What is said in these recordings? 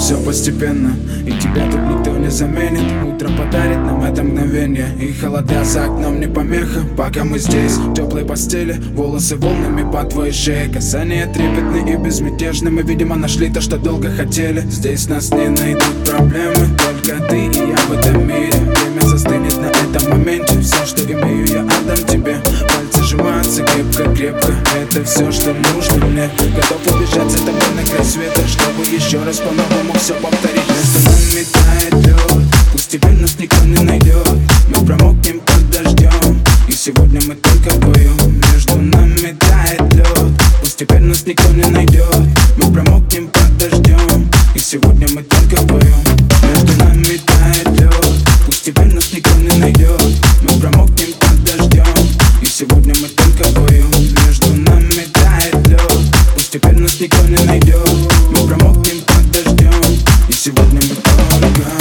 все постепенно, и тебя тут никто не заменит. Утро подарит нам это мгновение, и холода за окном не помеха. Пока мы здесь, в теплой постели, волосы волнами по твоей шее, касания трепетны и безмятежны. Мы, видимо, нашли то, что долго хотели. Здесь нас не найдут проблемы, только ты и я в этом мире. Время застынет на этом моменте, все, что имею, я отдам тебе. Пальцы сжимаются крепко-крепко, это все, что нужно мне. Готов убежать за тобой на край света, чтобы еще раз по-новому все повторить. Между нами тает лед, пусть теперь нас никто не найдет. Мы промокнем под дождем, и сегодня мы только вдвоем. Между нами тает лед, пусть теперь нас никто не найдет. Мы промокнем под дождем, и сегодня мы только вдвоем. Между нами тает лед, пусть теперь нас никто не найдет. Мы промокнем под дождем, и сегодня мы только вдвоем. Между нами тает лед, пусть теперь нас никто не найдет. Мы промокнем под дождем, и сегодня мы только вдвоем.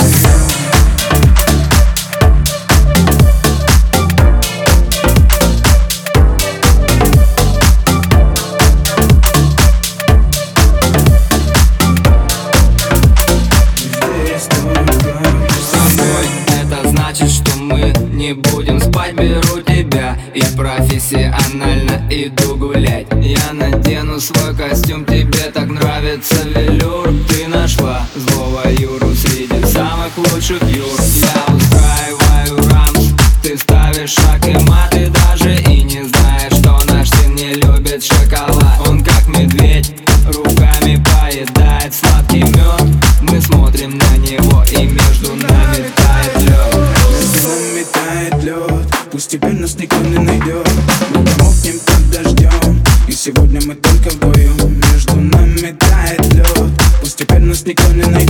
Не будем спать, беру тебя и профессионально иду гулять. Я надену свой костюм, тебе так нравится велюр. Ты нашла злого Юру среди самых лучших Юр. Я устраиваю ранж, ты ставишь шаг и мат. Ты даже и не знаешь, что наш сын не любит шоколад. Он как медведь, руками поедает сладкий мед. Мы смотрим на него, и между нами тает лед. Пусть теперь нас никто не найдет. Мы промокнем под дождем, и сегодня мы только вдвоем. Между нами тает лед, пусть теперь нас никто не найдет.